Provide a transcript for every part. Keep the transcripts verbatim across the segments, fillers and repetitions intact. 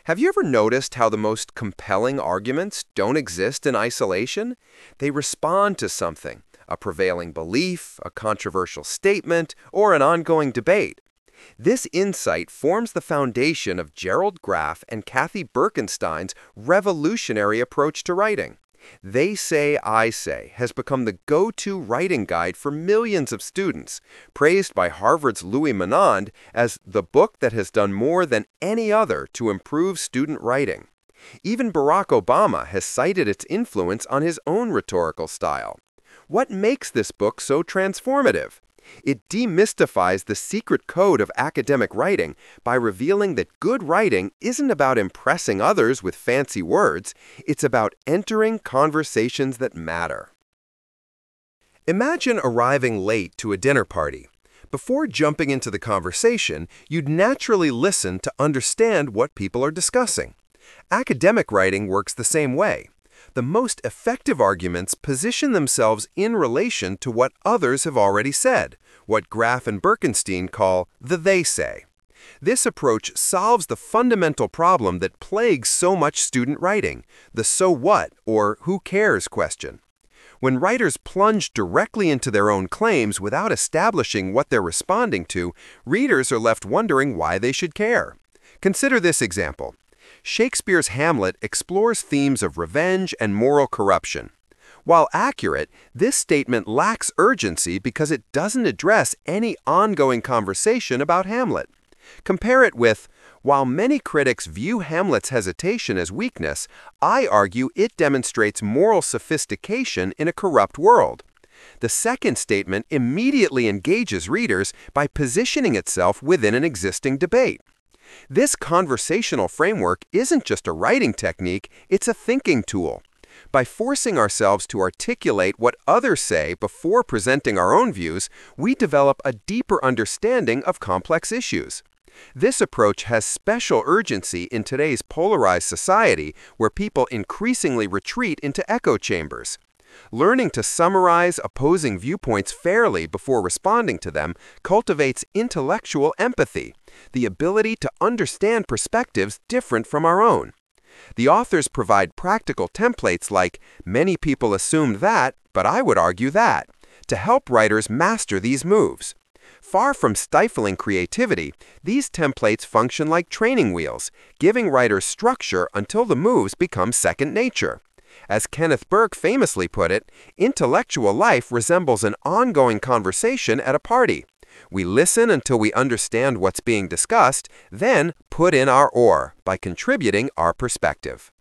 Have you ever noticed how the most compelling arguments don't exist in isolation? They respond to something, a prevailing belief, a controversial statement, or an ongoing debate. This insight forms the foundation of Gerald Graff and Kathy Birkenstein's revolutionary approach to writing. They Say, I Say has become the go-to writing guide for millions of students, praised by Harvard's Louis Menand as the book that has done more than any other to improve student writing. Even Barack Obama has cited its influence on his own rhetorical style. What makes this book so transformative? It demystifies the secret code of academic writing by revealing that good writing isn't about impressing others with fancy words, it's about entering conversations that matter. Imagine arriving late to a dinner party. Before jumping into the conversation, you'd naturally listen to understand what people are discussing. Academic writing works the same way. The most effective arguments position themselves in relation to what others have already said, what Graff and Birkenstein call the they say. This approach solves the fundamental problem that plagues so much student writing, the so what or who cares question. When writers plunge directly into their own claims without establishing what they're responding to, readers are left wondering why they should care. Consider this example. Shakespeare's Hamlet explores themes of revenge and moral corruption. While accurate, this statement lacks urgency because it doesn't address any ongoing conversation about Hamlet. Compare it with, while many critics view Hamlet's hesitation as weakness, I argue it demonstrates moral sophistication in a corrupt world. The second statement immediately engages readers by positioning itself within an existing debate. This conversational framework isn't just a writing technique, it's a thinking tool. By forcing ourselves to articulate what others say before presenting our own views, we develop a deeper understanding of complex issues. This approach has special urgency in today's polarized society where people increasingly retreat into echo chambers. Learning to summarize opposing viewpoints fairly before responding to them cultivates intellectual empathy, the ability to understand perspectives different from our own. The authors provide practical templates like, many people assumed that, but I would argue that, to help writers master these moves. Far from stifling creativity, these templates function like training wheels, giving writers structure until the moves become second nature. As Kenneth Burke famously put it, intellectual life resembles an ongoing conversation at a party. We listen until we understand what's being discussed, then put in our oar by contributing our perspective.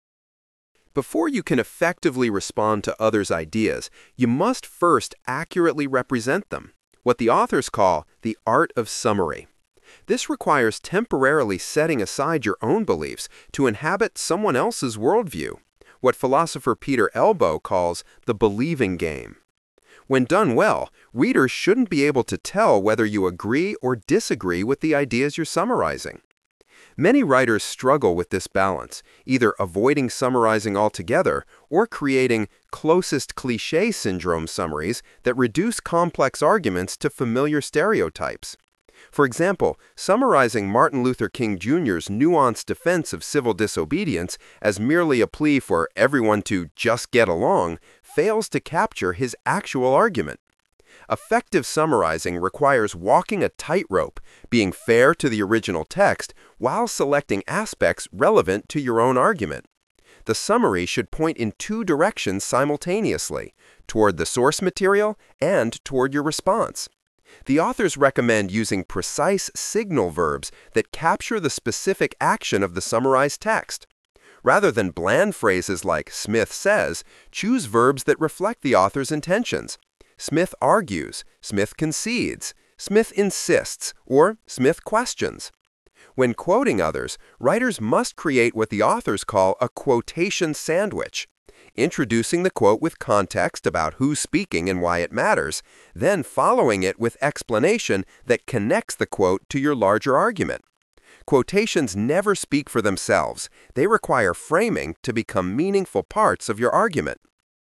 Before you can effectively respond to others' ideas, you must first accurately represent them, what the authors call the art of summary. This requires temporarily setting aside your own beliefs to inhabit someone else's worldview, what philosopher Peter Elbow calls the believing game. When done well, readers shouldn't be able to tell whether you agree or disagree with the ideas you're summarizing. Many writers struggle with this balance, either avoiding summarizing altogether or creating closest cliché syndrome summaries that reduce complex arguments to familiar stereotypes. For example, summarizing Martin Luther King Junior's nuanced defense of civil disobedience as merely a plea for everyone to just get along fails to capture his actual argument. Effective summarizing requires walking a tightrope, being fair to the original text while selecting aspects relevant to your own argument. The summary should point in two directions simultaneously, toward the source material and toward your response. The authors recommend using precise signal verbs that capture the specific action of the summarized text. Rather than bland phrases like Smith says, choose verbs that reflect the author's intentions. Smith argues, Smith concedes, Smith insists, or Smith questions. When quoting others, writers must create what the authors call a quotation sandwich, introducing the quote with context about who's speaking and why it matters, then following it with explanation that connects the quote to your larger argument. Quotations never speak for themselves. They require framing to become meaningful parts of your argument.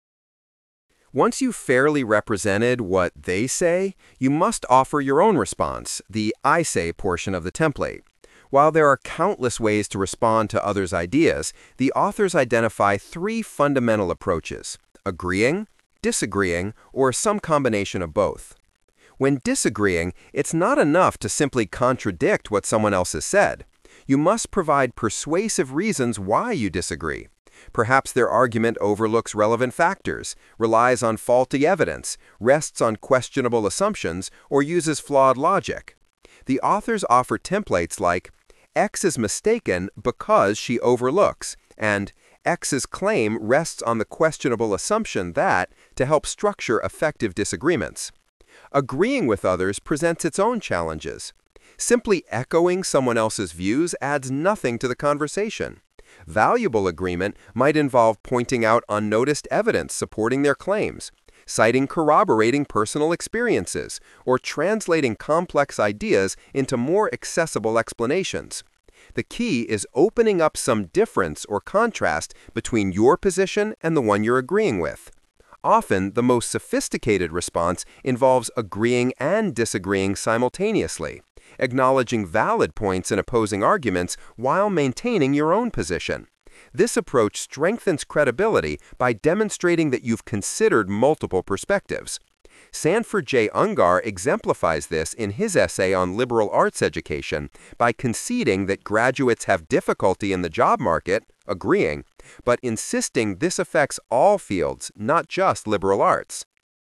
Once you've fairly represented what they say, you must offer your own response, the I say portion of the template. While there are countless ways to respond to others' ideas, the authors identify three fundamental approaches: agreeing, disagreeing, or some combination of both. When disagreeing, it's not enough to simply contradict what someone else has said. You must provide persuasive reasons why you disagree. Perhaps their argument overlooks relevant factors, relies on faulty evidence, rests on questionable assumptions, or uses flawed logic. The authors offer templates like, X is mistaken because she overlooks, and X's claim rests on the questionable assumption that, to help structure effective disagreements. Agreeing with others presents its own challenges. Simply echoing someone else's views adds nothing to the conversation. Valuable agreement might involve pointing out unnoticed evidence supporting their claims, citing corroborating personal experiences, or translating complex ideas into more accessible explanations. The key is opening up some difference or contrast between your position and the one you're agreeing with. Often, the most sophisticated response involves agreeing and disagreeing simultaneously, acknowledging valid points in opposing arguments while maintaining your own position. This approach strengthens credibility by demonstrating that you've considered multiple perspectives. Sanford J. Ungar exemplifies this in his essay on liberal arts education by conceding that graduates have difficulty in the job market, agreeing, but insisting this affects all fields, not just liberal arts.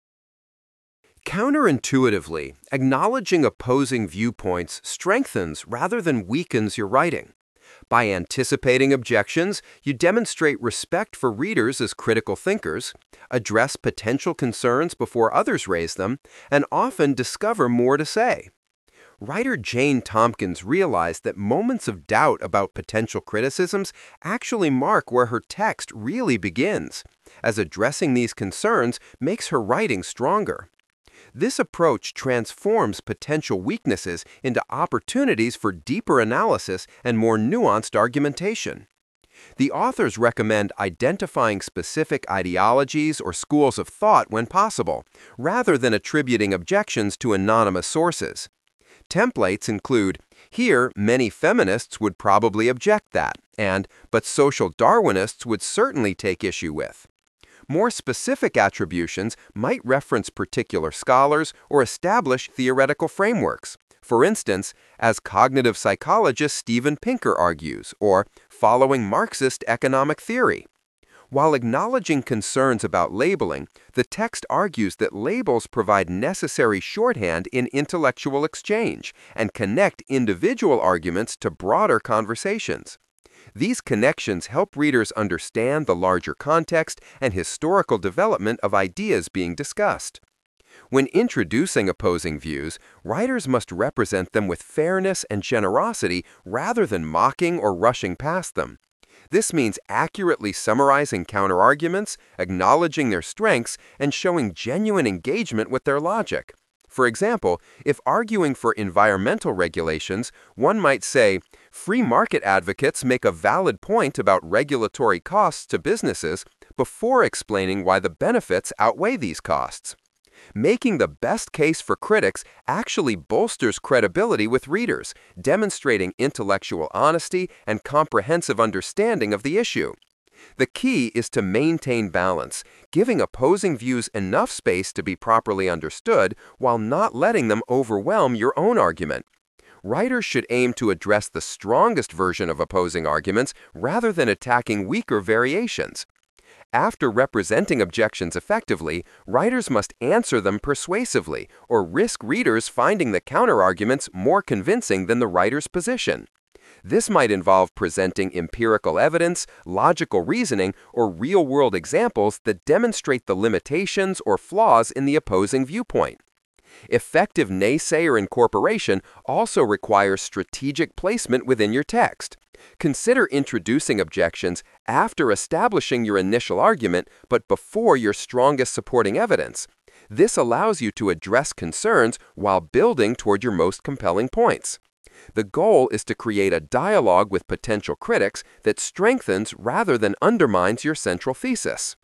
Counterintuitively, acknowledging opposing viewpoints strengthens rather than weakens your writing. By anticipating objections, you demonstrate respect for readers as critical thinkers, address potential concerns before others raise them, and often discover more to say. Writer Jane Tompkins realized that moments of doubt about potential criticisms actually mark where her text really begins, as addressing these concerns makes her writing stronger. This approach transforms potential weaknesses into opportunities for deeper analysis and more nuanced argumentation. The authors recommend identifying specific ideologies or schools of thought when possible, rather than attributing objections to anonymous sources. Templates include, here, many feminists would probably object that, and, but social Darwinists would certainly take issue with. More specific attributions might reference particular scholars or establish theoretical frameworks. For instance, as cognitive psychologist Steven Pinker argues, or following Marxist economic theory. While acknowledging concerns about labeling, the text argues that labels provide necessary shorthand in intellectual exchange and connect individual arguments to broader conversations. These connections help readers understand the larger context and historical development of ideas being discussed. When introducing opposing views, writers must represent them with fairness and generosity rather than mocking or rushing past them. This means accurately summarizing counterarguments, acknowledging their strengths, and showing genuine engagement with their logic. For example, if arguing for environmental regulations, one might say, free market advocates make a valid point about regulatory costs to businesses before explaining why the benefits outweigh these costs. Making the best case for critics actually bolsters credibility with readers, demonstrating intellectual honesty and comprehensive understanding of the issue. The key is to maintain balance, giving opposing views enough space to be properly understood while not letting them overwhelm your own argument. Writers should aim to address the strongest version of opposing arguments rather than attacking weaker variations. After representing objections effectively, writers must answer them persuasively or risk readers finding the counterarguments more convincing than the writer's position. This might involve presenting empirical evidence, logical reasoning, or real-world examples that demonstrate the limitations or flaws in the opposing viewpoint. Effective naysayer incorporation also requires strategic placement within your text. Consider introducing objections after establishing your initial argument, but before your strongest supporting evidence. This allows you to address concerns while building toward your most compelling points. The goal is to create a dialogue with potential critics that strengthens rather than undermines your central thesis.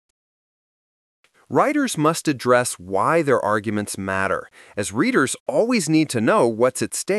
Writers must address why their arguments matter, as readers always need to know what's at stake.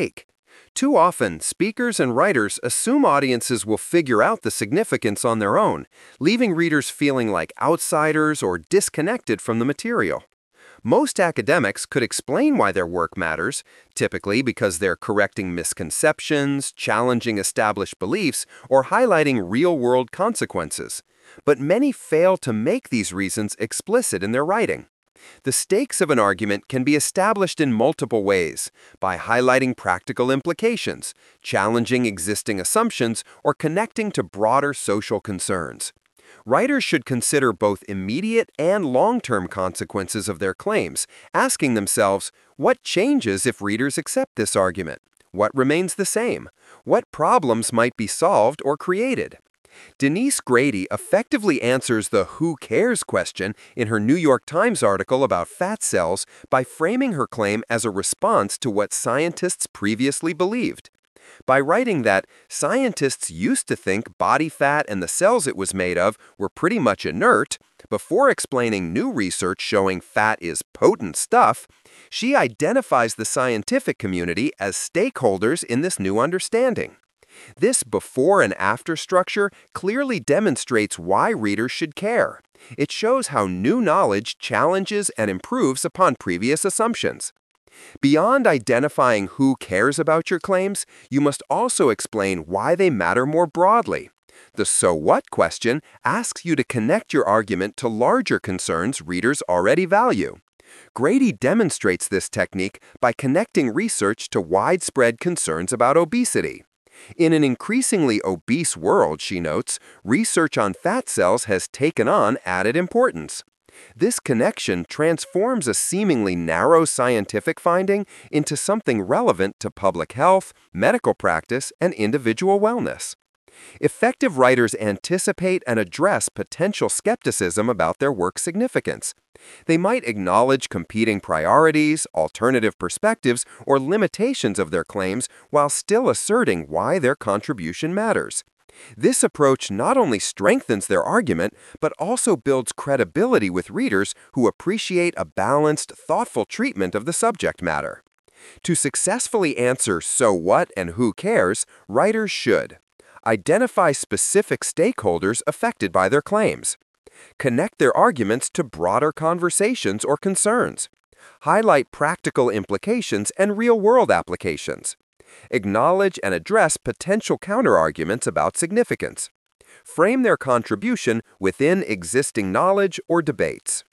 Too often, speakers and writers assume audiences will figure out the significance on their own, leaving readers feeling like outsiders or disconnected from the material. Most academics could explain why their work matters, typically because they're correcting misconceptions, challenging established beliefs, or highlighting real-world consequences. But many fail to make these reasons explicit in their writing. The stakes of an argument can be established in multiple ways, by highlighting practical implications, challenging existing assumptions, or connecting to broader social concerns. Writers should consider both immediate and long-term consequences of their claims, asking themselves, what changes if readers accept this argument? What remains the same? What problems might be solved or created? Denise Grady effectively answers the "who cares" question in her New York Times article about fat cells by framing her claim as a response to what scientists previously believed. By writing that scientists used to think body fat and the cells it was made of were pretty much inert, before explaining new research showing fat is potent stuff, she identifies the scientific community as stakeholders in this new understanding. This before and after structure clearly demonstrates why readers should care. It shows how new knowledge challenges and improves upon previous assumptions. Beyond identifying who cares about your claims, you must also explain why they matter more broadly. The "so what" question asks you to connect your argument to larger concerns readers already value. Grady demonstrates this technique by connecting research to widespread concerns about obesity. In an increasingly obese world, she notes, research on fat cells has taken on added importance. This connection transforms a seemingly narrow scientific finding into something relevant to public health, medical practice, and individual wellness. Effective writers anticipate and address potential skepticism about their work's significance. They might acknowledge competing priorities, alternative perspectives, or limitations of their claims while still asserting why their contribution matters. This approach not only strengthens their argument, but also builds credibility with readers who appreciate a balanced, thoughtful treatment of the subject matter. To successfully answer "so what" and "who cares," writers should identify specific stakeholders affected by their claims, connect their arguments to broader conversations or concerns, highlight practical implications and real-world applications, acknowledge and address potential counterarguments about significance, frame their contribution within existing knowledge or debates.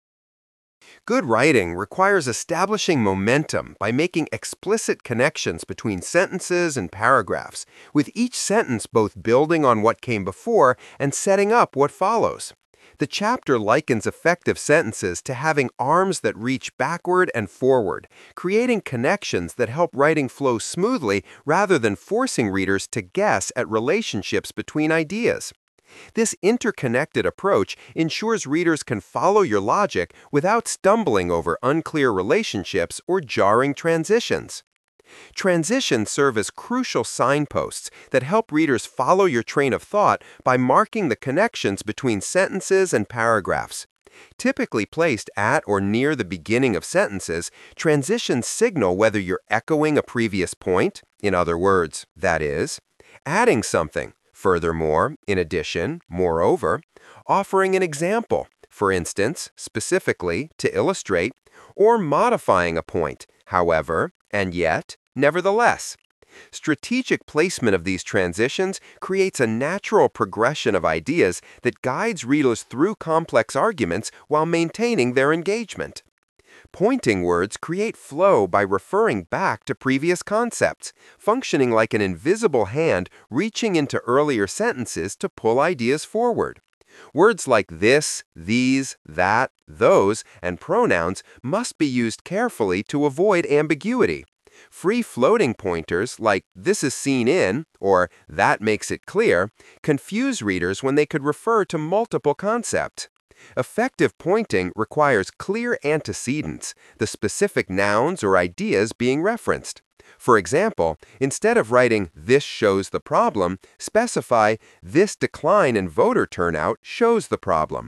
Good writing requires establishing momentum by making explicit connections between sentences and paragraphs, with each sentence both building on what came before and setting up what follows. The chapter likens effective sentences to having arms that reach backward and forward, creating connections that help writing flow smoothly rather than forcing readers to guess at relationships between ideas. This interconnected approach ensures readers can follow your logic without stumbling over unclear relationships or jarring transitions. Transitions serve as crucial signposts that help readers follow your train of thought by marking the connections between sentences and paragraphs. Typically placed at or near the beginning of sentences, transitions signal whether you're echoing a previous point, in other words, that is, adding something, furthermore, in addition, moreover, offering an example, for instance, specifically, to illustrate, or modifying a point, however, and yet, nevertheless. Strategic placement of these transitions creates a natural progression of ideas that guides readers through complex arguments while maintaining their engagement. Pointing words create flow by referring back to previous concepts, functioning like an invisible hand reaching into earlier sentences to pull ideas forward. Words like this, these, that, those, and pronouns must be used carefully to avoid ambiguity. Free-floating pointers like "this is seen in" or "that makes it clear" confuse readers when they could refer to multiple concepts. Effective pointing requires clear antecedents, the specific nouns or ideas being referenced. For example, instead of writing "this shows the problem," specify "this decline in voter turnout shows the problem."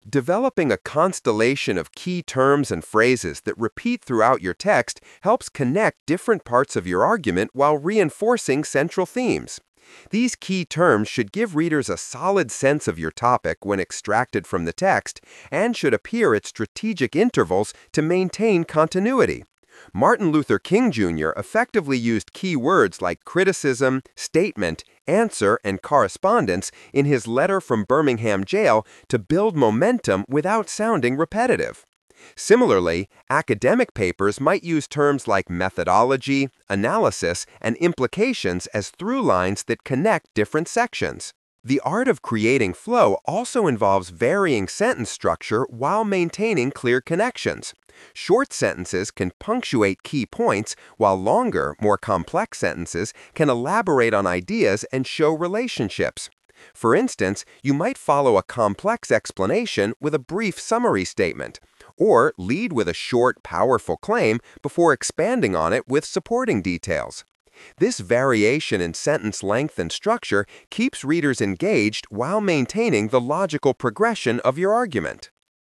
Developing a constellation of key terms and phrases that repeat throughout your text helps connect different parts of your argument while reinforcing central themes. These key terms should give readers a solid sense of your topic when extracted from the text and should appear at strategic intervals to maintain continuity. Martin Luther King Junior effectively used key words like criticism, statement, answer, and correspondence in his letter from Birmingham jail to build momentum without sounding repetitive. Similarly, academic papers might use terms like methodology, analysis, and implications as through lines that connect different sections. The art of creating flow also involves varying sentence structure while maintaining clear connections. Short sentences can punctuate key points, while longer, more complex sentences can elaborate on ideas and show relationships. For instance, you might follow a complex explanation with a brief summary statement, or lead with a short, powerful claim before expanding on it with supporting details. This variation in sentence length and structure keeps readers engaged while maintaining the logical progression of your argument.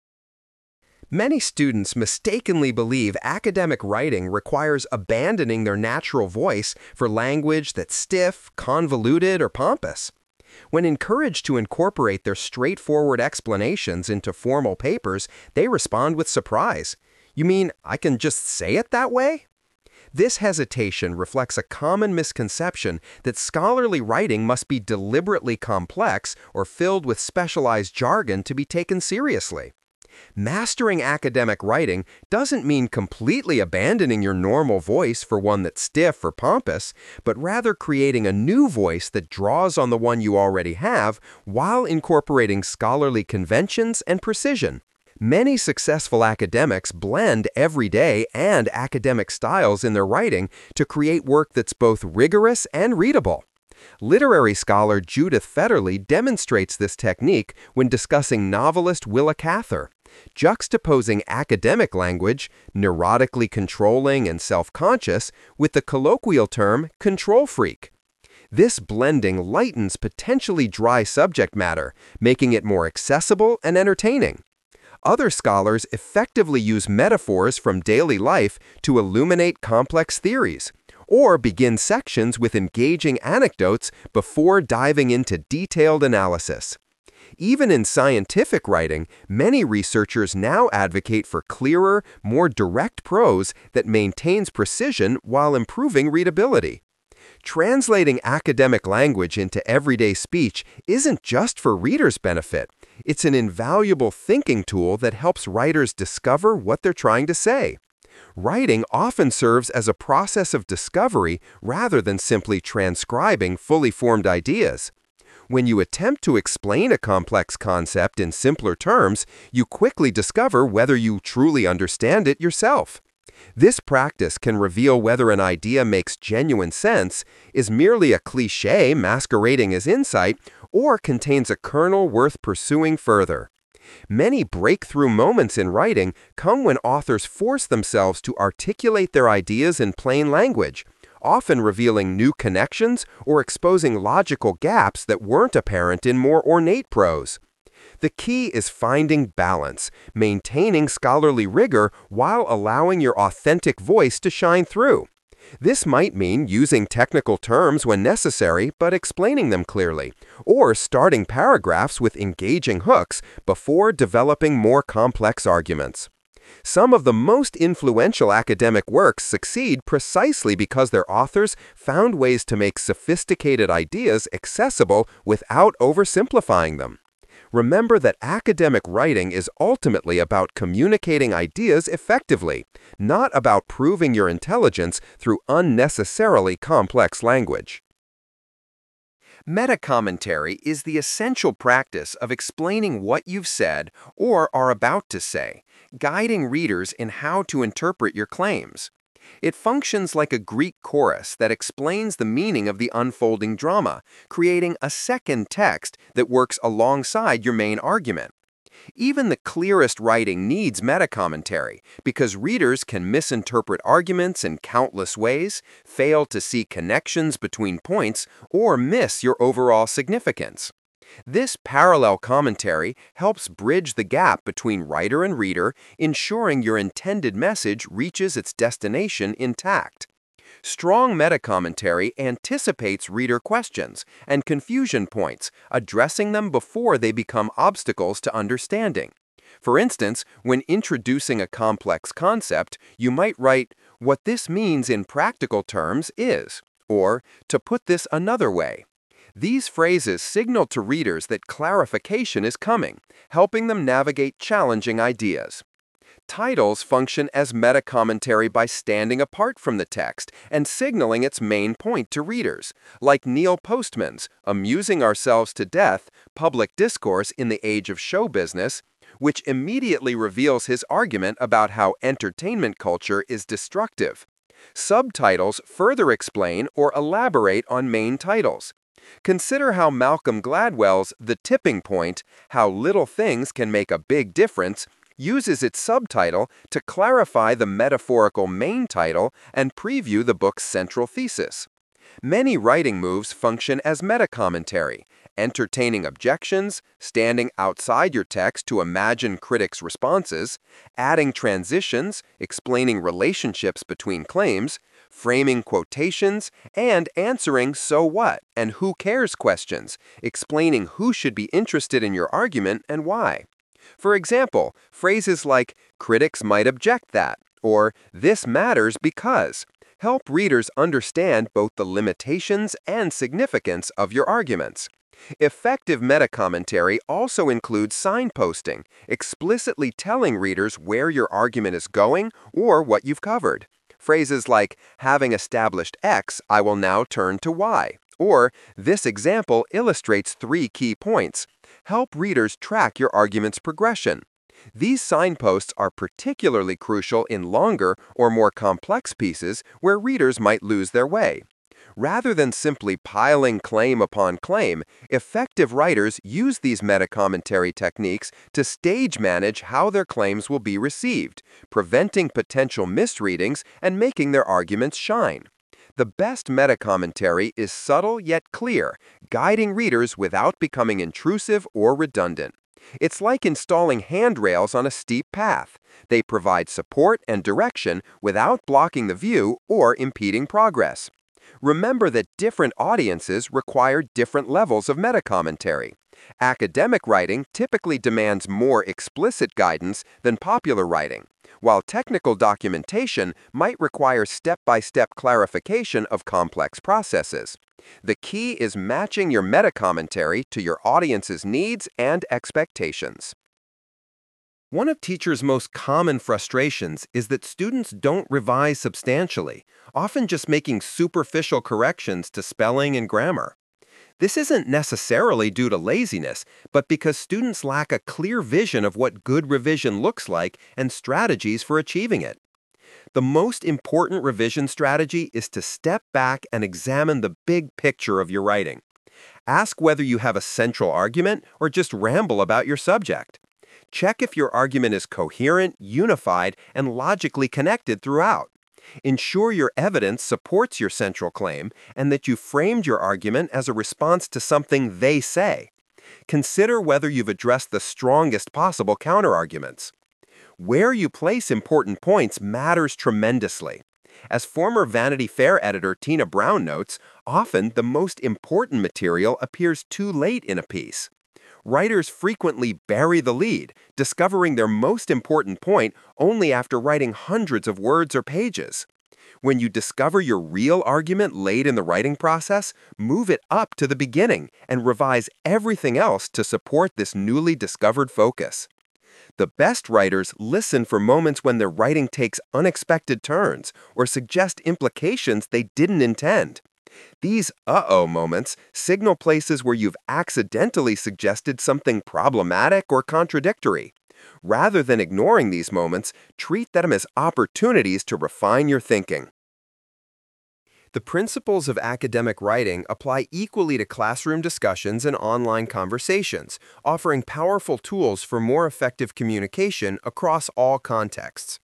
Many students mistakenly believe academic writing requires abandoning their natural voice for language that's stiff, convoluted, or pompous. When encouraged to incorporate their straightforward explanations into formal papers, they respond with surprise. "You mean I can just say it that way?" This hesitation reflects a common misconception that scholarly writing must be deliberately complex or filled with specialized jargon to be taken seriously. Mastering academic writing doesn't mean completely abandoning your normal voice for one that's stiff or pompous, but rather creating a new voice that draws on the one you already have while incorporating scholarly conventions and precision. Many successful academics blend everyday and academic styles in their writing to create work that's both rigorous and readable. Literary scholar Judith Federle demonstrates this technique when discussing novelist Willa Cather, juxtaposing academic language, neurotically controlling and self-conscious, with the colloquial term control freak. This blending lightens potentially dry subject matter, making it more accessible and entertaining. Other scholars effectively use metaphors from daily life to illuminate complex theories, or begin sections with engaging anecdotes before diving into detailed analysis. Even in scientific writing, many researchers now advocate for clearer, more direct prose that maintains precision while improving readability. Translating academic language into everyday speech isn't just for readers' benefit. It's an invaluable thinking tool that helps writers discover what they're trying to say. Writing often serves as a process of discovery rather than simply transcribing fully formed ideas. When you attempt to explain a complex concept in simpler terms, you quickly discover whether you truly understand it yourself. This practice can reveal whether an idea makes genuine sense, is merely a cliché masquerading as insight, or contains a kernel worth pursuing further. Many breakthrough moments in writing come when authors force themselves to articulate their ideas in plain language, often revealing new connections or exposing logical gaps that weren't apparent in more ornate prose. The key is finding balance, maintaining scholarly rigor while allowing your authentic voice to shine through. This might mean using technical terms when necessary but explaining them clearly, or starting paragraphs with engaging hooks before developing more complex arguments. Some of the most influential academic works succeed precisely because their authors found ways to make sophisticated ideas accessible without oversimplifying them. Remember that academic writing is ultimately about communicating ideas effectively, not about proving your intelligence through unnecessarily complex language. Meta-commentary is the essential practice of explaining what you've said or are about to say, guiding readers in how to interpret your claims. It functions like a Greek chorus that explains the meaning of the unfolding drama, creating a second text that works alongside your main argument. Even the clearest writing needs meta-commentary because readers can misinterpret arguments in countless ways, fail to see connections between points, or miss your overall significance. This parallel commentary helps bridge the gap between writer and reader, ensuring your intended message reaches its destination intact. Strong meta-commentary anticipates reader questions and confusion points, addressing them before they become obstacles to understanding. For instance, when introducing a complex concept, you might write, "What this means in practical terms is," or "to put this another way." These phrases signal to readers that clarification is coming, helping them navigate challenging ideas. Titles function as meta-commentary by standing apart from the text and signaling its main point to readers, like Neil Postman's Amusing Ourselves to Death, Public Discourse in the Age of Show Business, which immediately reveals his argument about how entertainment culture is destructive. Subtitles further explain or elaborate on main titles. Consider how Malcolm Gladwell's The Tipping Point, How Little Things Can Make a Big Difference, uses its subtitle to clarify the metaphorical main title and preview the book's central thesis. Many writing moves function as meta-commentary, entertaining objections, standing outside your text to imagine critics' responses, adding transitions, explaining relationships between claims, framing quotations, and answering "so what" and "who cares" questions, explaining who should be interested in your argument and why. For example, phrases like "critics might object that" or "this matters because" help readers understand both the limitations and significance of your arguments. Effective meta-commentary also includes signposting, explicitly telling readers where your argument is going or what you've covered. Phrases like, "Having established X, I will now turn to Y," or "This example illustrates three key points," help readers track your argument's progression. These signposts are particularly crucial in longer or more complex pieces where readers might lose their way. Rather than simply piling claim upon claim, effective writers use these meta-commentary techniques to stage manage how their claims will be received, preventing potential misreadings and making their arguments shine. The best meta-commentary is subtle yet clear, guiding readers without becoming intrusive or redundant. It's like installing handrails on a steep path. They provide support and direction without blocking the view or impeding progress. Remember that different audiences require different levels of meta-commentary. Academic writing typically demands more explicit guidance than popular writing, while technical documentation might require step-by-step clarification of complex processes. The key is matching your meta-commentary to your audience's needs and expectations. One of teachers' most common frustrations is that students don't revise substantially, often just making superficial corrections to spelling and grammar. This isn't necessarily due to laziness, but because students lack a clear vision of what good revision looks like and strategies for achieving it. The most important revision strategy is to step back and examine the big picture of your writing. Ask whether you have a central argument or just ramble about your subject. Check if your argument is coherent, unified, and logically connected throughout. Ensure your evidence supports your central claim and that you framed your argument as a response to something they say. Consider whether you've addressed the strongest possible counterarguments. Where you place important points matters tremendously. As former Vanity Fair editor Tina Brown notes, often the most important material appears too late in a piece. Writers frequently bury the lead, discovering their most important point only after writing hundreds of words or pages. When you discover your real argument late in the writing process, move it up to the beginning and revise everything else to support this newly discovered focus. The best writers listen for moments when their writing takes unexpected turns or suggest implications they didn't intend. These uh-oh moments signal places where you've accidentally suggested something problematic or contradictory. Rather than ignoring these moments, treat them as opportunities to refine your thinking. The principles of academic writing apply equally to classroom discussions and online conversations, offering powerful tools for more effective communication across all contexts.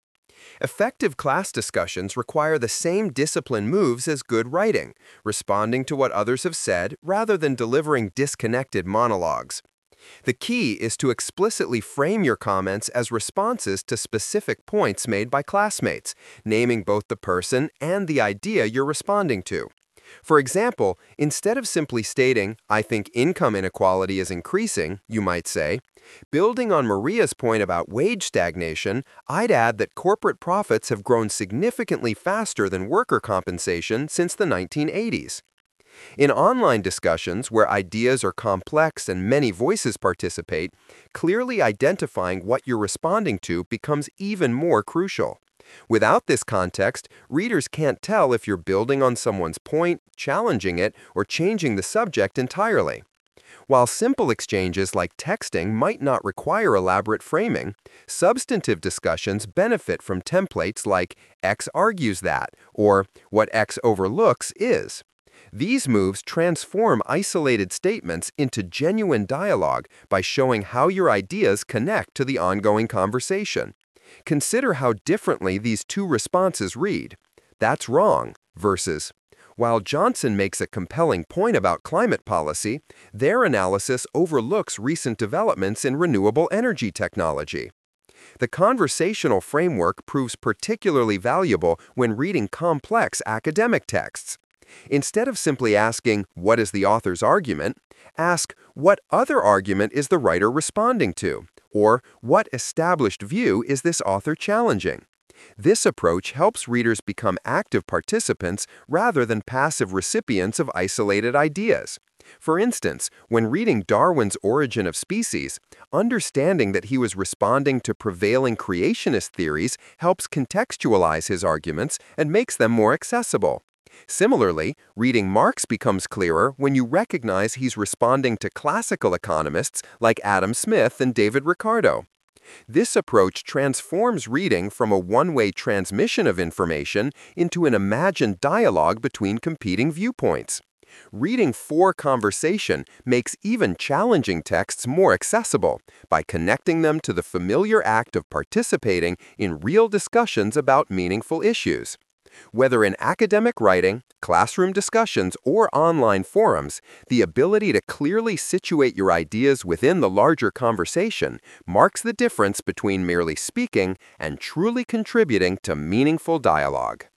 Effective class discussions require the same discipline moves as good writing, responding to what others have said rather than delivering disconnected monologues. The key is to explicitly frame your comments as responses to specific points made by classmates, naming both the person and the idea you're responding to. For example, instead of simply stating, "I think income inequality is increasing," you might say, "Building on Maria's point about wage stagnation, I'd add that corporate profits have grown significantly faster than worker compensation since the nineteen eighties." In online discussions where ideas are complex and many voices participate, clearly identifying what you're responding to becomes even more crucial. Without this context, readers can't tell if you're building on someone's point, challenging it, or changing the subject entirely. While simple exchanges like texting might not require elaborate framing, substantive discussions benefit from templates like "X argues that" or "What X overlooks is." These moves transform isolated statements into genuine dialogue by showing how your ideas connect to the ongoing conversation. Consider how differently these two responses read. "That's wrong" versus "While Johnson makes a compelling point about climate policy, their analysis overlooks recent developments in renewable energy technology." The conversational framework proves particularly valuable when reading complex academic texts. Instead of simply asking, "What is the author's argument?" ask, "What other argument is the writer responding to?" or "What established view is this author challenging?" This approach helps readers become active participants rather than passive recipients of isolated ideas. For instance, when reading Darwin's Origin of Species, understanding that he was responding to prevailing creationist theories helps contextualize his arguments and makes them more accessible. Similarly, reading Marx becomes clearer when you recognize he's responding to classical economists like Adam Smith and David Ricardo. This approach transforms reading from a one-way transmission of information into an imagined dialogue between competing viewpoints. Reading for conversation makes even challenging texts more accessible by connecting them to the familiar act of participating in real discussions about meaningful issues. Whether in academic writing, classroom discussions, or online forums, the ability to clearly situate your ideas within the larger conversation marks the difference between merely speaking and truly contributing to meaningful dialogue.